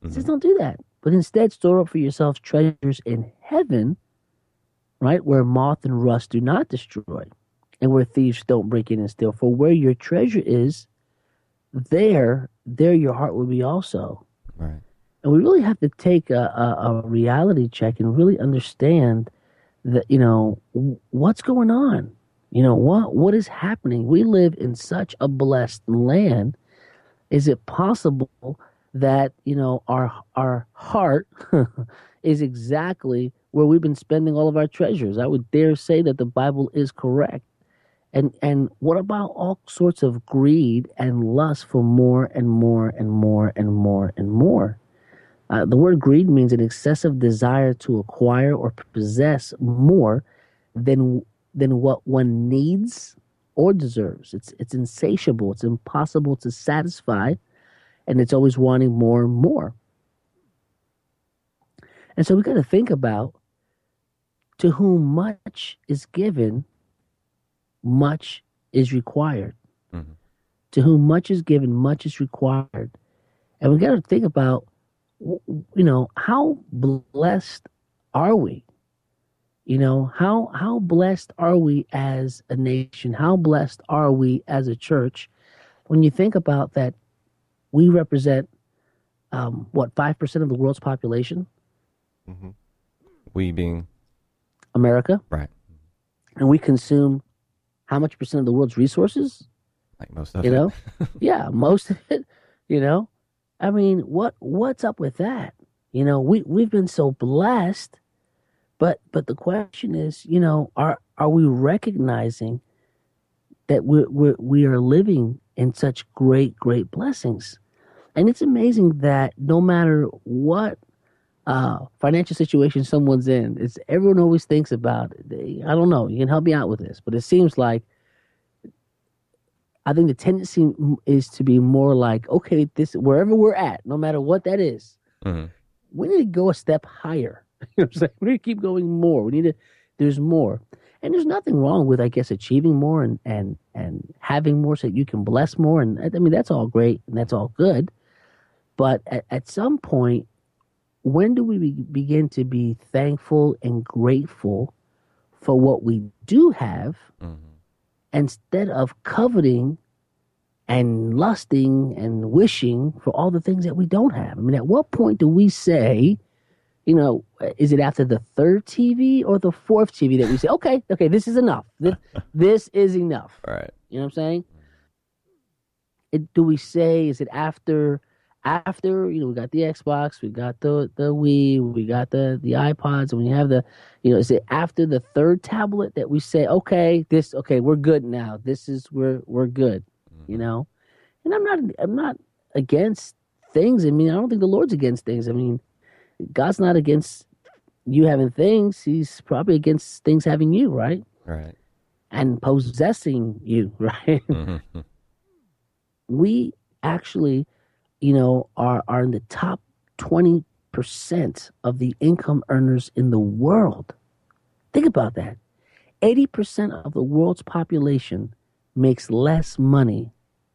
He says, don't do that. But instead, store up for yourselves treasures in heaven, right, where moth and rust do not destroy, and where thieves don't break in and steal. For where your treasure is, there, there your heart will be also. Right. And we really have to take a, a, a reality check and really understand that, you know, what's going on. You know, what what is happening? We live in such a blessed land. Is it possible that, you know, our our heart is exactly where we've been spending all of our treasures? I would dare say that the Bible is correct. And and what about all sorts of greed and lust for more and more and more and more and more? Uh, the word greed means an excessive desire to acquire or possess more than than what one needs or deserves. It's it's insatiable. It's impossible to satisfy, and it's always wanting more and more. And so we got to think about, to whom much is given, much is required. Mm-hmm. To whom much is given, much is required. And we got to think about, you know, how blessed are we? You know, how how blessed are we as a nation? How blessed are we as a church? When you think about that, we represent, um, what, five percent of the world's population? Mm-hmm. We being? America. Right. And we consume how much percent of the world's resources? Like most of you it. You know? Yeah, most of it, you know? I mean, what what's up with that? You know, we, we've been so blessed. But but the question is, you know, are are we recognizing that we're, we're, we are living in such great, great blessings? And it's amazing that no matter what uh, financial situation someone's in, it's everyone always thinks about it. They, I don't know, you can help me out with this, but it seems like, I think the tendency is to be more like, okay, this wherever we're at, no matter what that is, mm-hmm. we need to go a step higher. You know what I'm saying? We need to keep going more. We need to, there's more. And there's nothing wrong with, I guess, achieving more and, and, and having more so that you can bless more. And I mean, that's all great and that's all good. But at, at some point, when do we be, begin to be thankful and grateful for what we do have mm-hmm. instead of coveting and lusting and wishing for all the things that we don't have? I mean, at what point do we say, you know, is it after the third T V or the fourth T V that we say, okay, okay, this is enough. This, this is enough. Right. You know what I'm saying? It, do we say, is it after, after, you know, we got the Xbox, we got the, the Wii, we got the, the iPods, and when you have the, you know, is it after the third tablet that we say, okay, this, okay, we're good now. This is, we're, we're good, mm-hmm. you know? And I'm not, I'm not against things. I mean, I don't think the Lord's against things. I mean, God's not against you having things. He's probably against things having you, right? Right. And possessing you, right? Mm-hmm. We actually, you know, are, are in the top twenty percent of the income earners in the world. Think about that. eighty percent of the world's population makes less money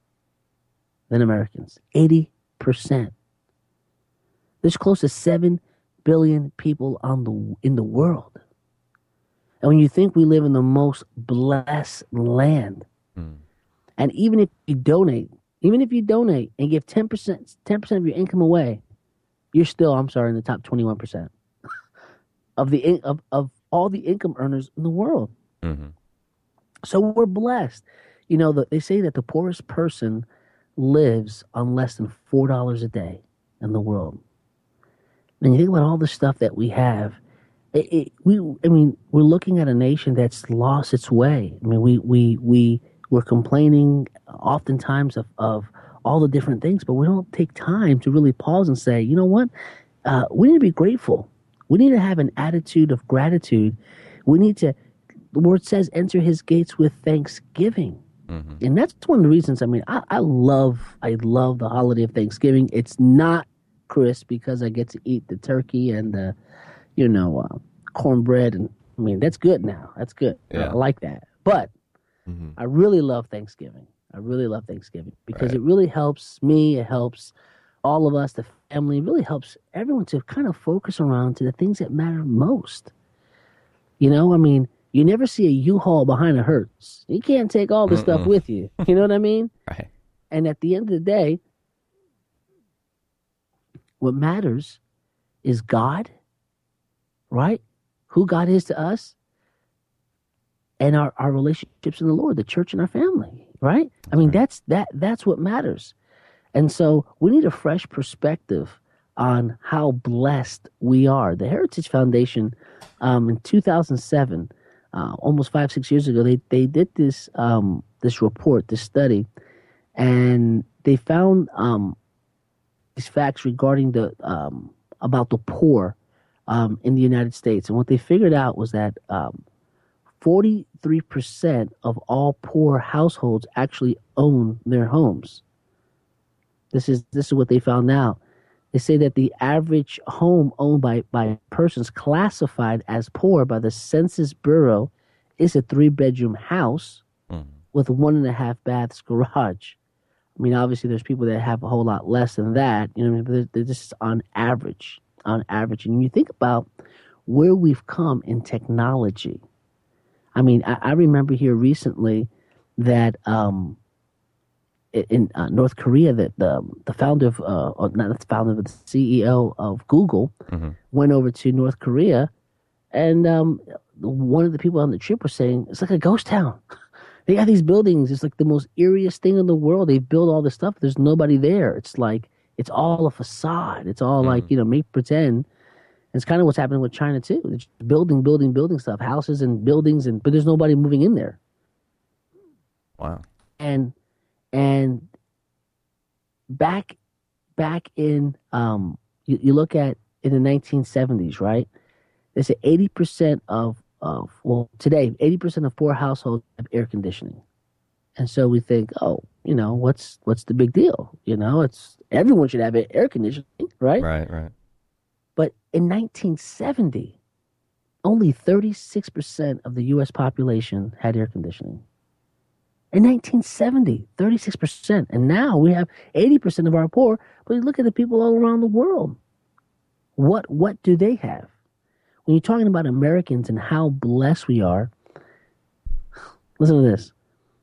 than Americans. eighty percent. There's close to seven billion people on the in the world. And when you think we live in the most blessed land, mm. and even if you donate, even if you donate and give ten percent, ten percent of your income away, you're still, I'm sorry, in the top twenty-one percent of the of, of all the income earners in the world. Mm-hmm. So we're blessed. You know, the, they say that the poorest person lives on less than four dollars a day in the world. And you think about all the stuff that we have, it, it, we, I mean, we're looking at a nation that's lost its way. I mean, we, we, we, we're complaining oftentimes of, of all the different things, but we don't take time to really pause and say, you know what? Uh, we need to be grateful. We need to have an attitude of gratitude. We need to, the word says, enter his gates with thanksgiving. Mm-hmm. And that's one of the reasons, I mean, I, I love, I love the holiday of Thanksgiving. It's not, Chris, because I get to eat the turkey and the, you know, uh, cornbread, and I mean that's good now. That's good. Yeah. I like that. But mm-hmm. I really love Thanksgiving. I really love Thanksgiving because right. it really helps me. It helps all of us, the family, it really helps everyone to kind of focus around to the things that matter most. You know, I mean, you never see a U-Haul behind a Hertz. You can't take all this Mm-mm. stuff with you. You know what I mean? Right. And at the end of the day, what matters is God, right? Who God is to us, and our, our relationships in the Lord, the church and our family, right? I mean, that's that that's what matters. And so we need a fresh perspective on how blessed we are. The Heritage Foundation, um, in two thousand seven, uh, almost five, six years ago, they, they did this um, this report, this study, and they found um, these facts regarding the um, about the poor um, in the United States. And what they figured out was that um, forty-three percent of all poor households actually own their homes. This is this is what they found out. They say that the average home owned by, by persons classified as poor by the Census Bureau is a three-bedroom house mm. with one and a half baths garage. I mean, obviously, there's people that have a whole lot less than that. You know, but they're, they're just on average, on average. And you think about where we've come in technology. I mean, I, I remember here recently that um, in uh, North Korea, that the the founder of, uh, or not the founder, but the C E O of Google mm-hmm. went over to North Korea, and um, one of the people on the trip was saying it's like a ghost town. They got these buildings. It's like the most eeriest thing in the world. They've built all this stuff. There's nobody there. It's like it's all a facade. It's all mm-hmm. like, you know, make pretend. It's kind of what's happening with China too. They're just building, building, building stuff, houses and buildings, and but there's nobody moving in there. Wow. And and back back in um, you, you look at in the nineteen seventies, right? They say eighty percent of of well today eighty percent of poor households have air conditioning, and so we think, oh, you know, what's what's the big deal? You know, it's everyone should have air conditioning, right? Right, right. But in nineteen seventy, only thirty-six percent of the U S population had air conditioning. In nineteen seventy, thirty-six percent. And now we have eighty percent of our poor. But you look at the people all around the world. What what do they have? When you're talking about Americans and how blessed we are, listen to this.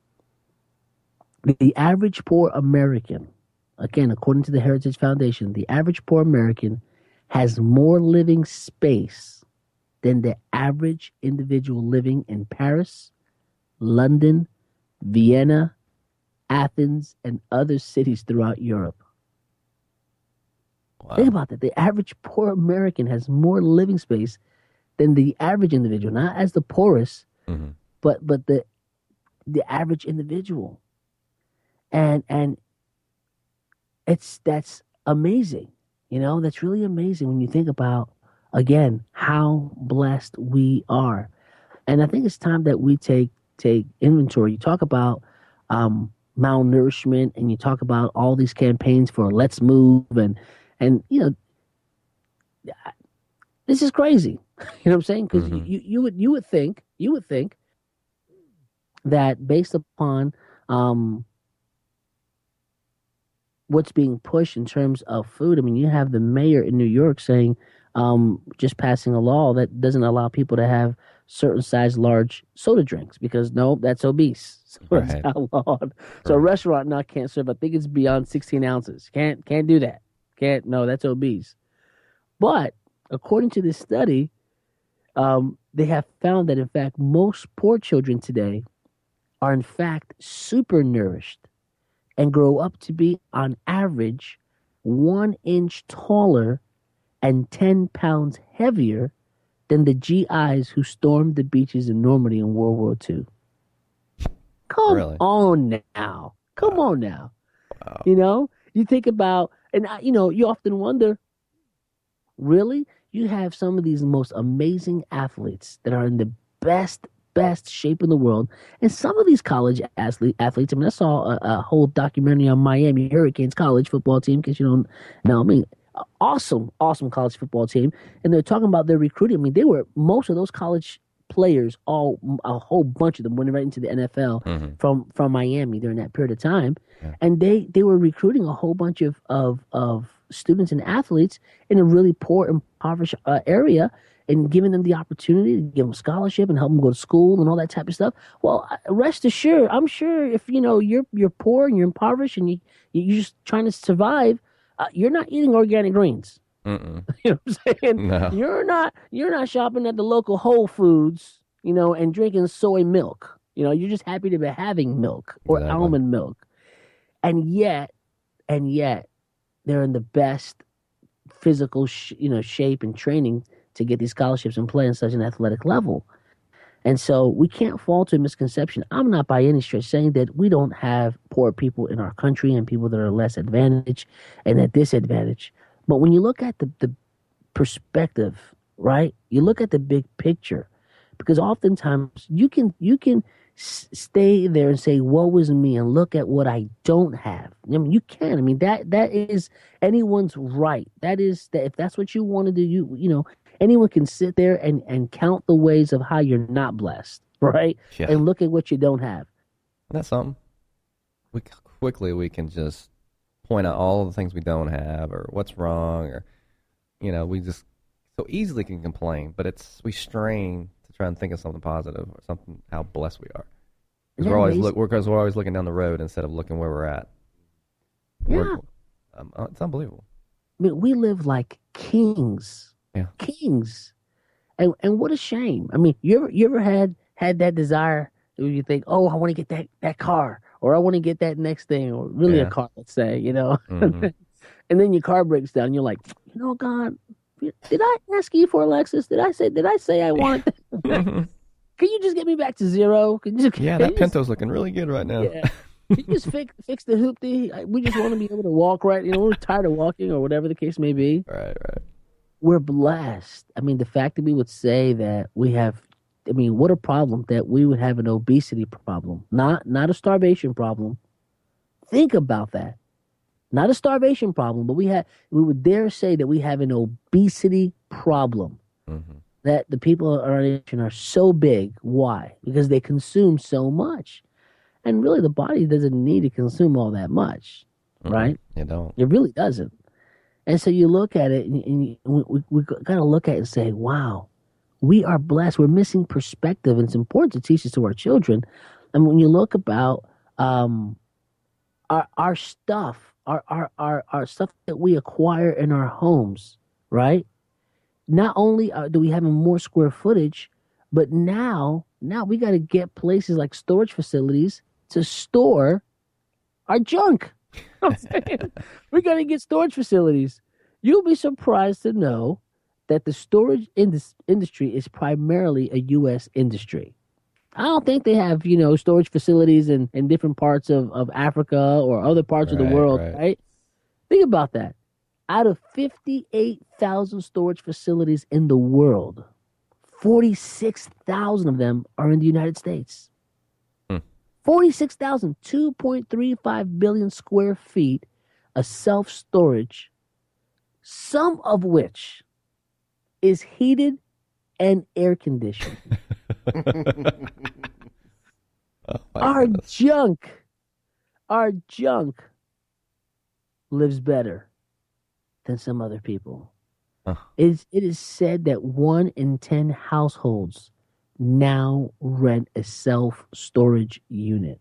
The average poor American, again, according to the Heritage Foundation, the average poor American has more living space than the average individual living in Paris, London, Vienna, Athens, and other cities throughout Europe. Wow. Think about that. The average poor American has more living space than the average individual, not as the poorest, mm-hmm. but but the the average individual. And and it's that's amazing. You know, that's really amazing when you think about, again, how blessed we are. And I think it's time that we take take inventory. You talk about um, malnourishment, and you talk about all these campaigns for Let's Move, and and you know, this is crazy. You know what I'm saying? Because mm-hmm. you you would you would think you would think that based upon um, what's being pushed in terms of food. I mean, you have the mayor in New York saying, um, just passing a law that doesn't allow people to have certain size large soda drinks because no, that's obese. So right. It's outlawed. So right. A restaurant now can't serve. I think it's beyond sixteen ounces. Can't can't do that. Can't. No, that's obese. But according to this study, um, they have found that in fact most poor children today are in fact supernourished and grow up to be on average one inch taller and ten pounds heavier than the G Is who stormed the beaches in Normandy in World War Two. Come really? on now. Come wow. on now. Wow. You know, you think about, and you know, you often wonder, really? You have some of these most amazing athletes that are in the best, best shape in the world. And some of these college athlete, athletes, I mean, I saw a, a whole documentary on Miami Hurricanes college football team, because you don't know, I mean, awesome, awesome college football team. And they're talking about their recruiting. I mean, they were, most of those college players, all a whole bunch of them went right into the N F L Mm-hmm. from from Miami during that period of time, Yeah. and they they were recruiting a whole bunch of of of students and athletes in a really poor, impoverished uh, area, and giving them the opportunity to give them scholarship and help them go to school and all that type of stuff. Well, rest assured, I'm sure if you know you're you're poor and you're impoverished and you you're just trying to survive, uh, you're not eating organic greens. Mm-mm. You know what I'm saying? No. You're not you're not shopping at the local Whole Foods, you know, and drinking soy milk. You know, you're just happy to be having milk or Exactly. almond milk. And yet, and yet, they're in the best physical, sh- you know, shape and training to get these scholarships and play in such an athletic level. And so we can't fall to a misconception. I'm not by any stretch saying that we don't have poor people in our country and people that are less advantaged and at disadvantage. But when you look at the, the perspective, right, you look at the big picture, because oftentimes you can you can s- stay there and say, woe is me, and look at what I don't have. I mean, you can. I mean, that that is anyone's right. That is, that if that's what you want to do, you you know, anyone can sit there and, and count the ways of how you're not blessed, right? Yeah. And look at what you don't have. That's something. We quickly we can just point out all the things we don't have or what's wrong, or you know, we just so easily can complain. But it's we strain to try and think of something positive or something how blessed we are, because Yeah, we're always amazing. look we're, cause we're always looking down the road instead of looking where we're at. Yeah. We're- um, uh, it's unbelievable. I mean, we live like kings. Yeah. Kings. And and what a shame. I mean, you ever you ever had had that desire where you think, oh, I want to get that, that car, or I want to get that next thing, or really Yeah. a car, let's say, you know. Mhm. And then your car breaks down, and you're like, you know, God, did I ask you for a Lexus? Did I say did I say I wanted that? Can you just get me back to zero? Can you just, Yeah, can that you just- Pinto's looking really good right now. Yeah. Can you just fix fix the hoopty? We just want to be able to walk right. You know, we're tired of walking, or whatever the case may be. Right, right. We're blessed. I mean, the fact that we would say that we have, I mean, what a problem that we would have an obesity problem, not not a starvation problem. Think about that. Not a starvation problem, but we have, we would dare say that we have an obesity problem. Mm-hmm. That the people in our nation are so big. Why? Because they consume so much. And really, the body doesn't need to consume all that much, Mm-hmm. right? You don't. It really doesn't. And so you look at it, and, and you, we, we, we got to look at it and say, wow, we are blessed. We're missing perspective, and it's important to teach this to our children. And when you look about um, our our stuff, our, our, our, our stuff that we acquire in our homes, right? Not only are, do we have more square footage, but now, now we got to get places like storage facilities to store our junk. You know what I'm saying? We got to get storage facilities. You'll be surprised to know that the storage indus- industry is primarily a U S industry. I don't think they have, you know, storage facilities in, in different parts of, of Africa or other parts of the Right, world, right. right? Think about that. Out of fifty-eight thousand storage facilities in the world, forty-six thousand of them are in the United States. Hmm. forty-six thousand, two point three five billion square feet of self-storage, some of which is heated and air conditioned. Oh, my Our goodness. junk, our junk lives better than some other people. Huh. It is, it is said that one in ten households now rent a self-storage unit.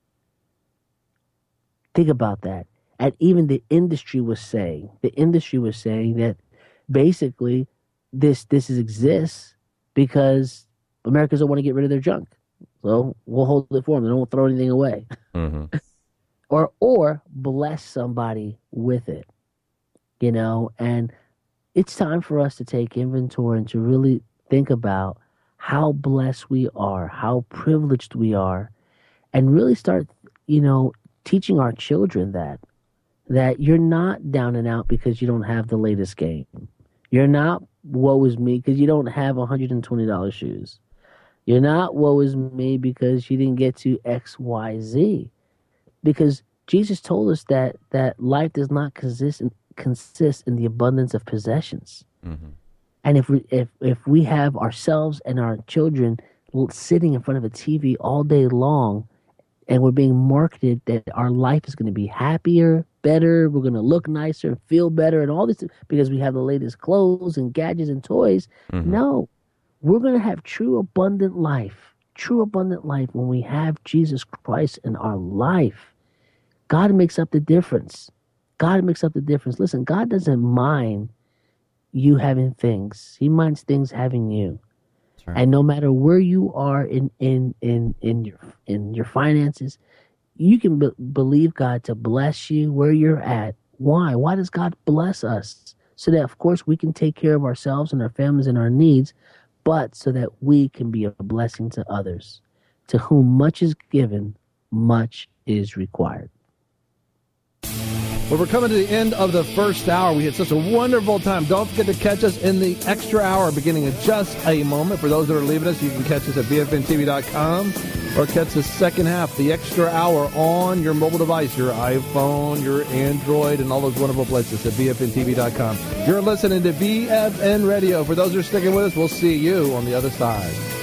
Think about that. And even the industry was saying, the industry was saying that basically this this is, exists because Americans don't want to get rid of their junk. So we'll hold it for them. They don't throw anything away. Mhm. or or bless somebody with it. You know, and it's time for us to take inventory and to really think about how blessed we are, how privileged we are, and really start, you know, teaching our children that that you're not down and out because you don't have the latest game. You're not woe is me because you don't have one hundred twenty dollars shoes. You're not woe is me because you didn't get to X, Y, Z. Because Jesus told us that that life does not consist in, consist in the abundance of possessions. Mhm. And if we if if we have ourselves and our children sitting in front of a T V all day long, and we're being marketed that our life is going to be happier, better, we're going to look nicer and feel better and all this because we have the latest clothes and gadgets and toys. Mm-hmm. No, we're going to have true abundant life, true abundant life when we have Jesus Christ in our life. God makes up the difference. God makes up the difference. Listen, God doesn't mind you having things. He minds things having you. Right. And no matter where you are in in in in your in your finances, you can be- believe God to bless you where you're at. Why? Why does God bless us? So that, of course, we can take care of ourselves and our families and our needs, but so that we can be a blessing to others. To whom much is given, much is required. Well, we're coming to the end of the first hour. We had such a wonderful time. Don't forget to catch us in the extra hour beginning in just a moment. For those that are leaving us, you can catch us at B F N T V dot com or catch the second half, the extra hour, on your mobile device, your iPhone, your Android, and all those wonderful places at B F N T V dot com. You're listening to B F N Radio. For those who are sticking with us, we'll see you on the other side.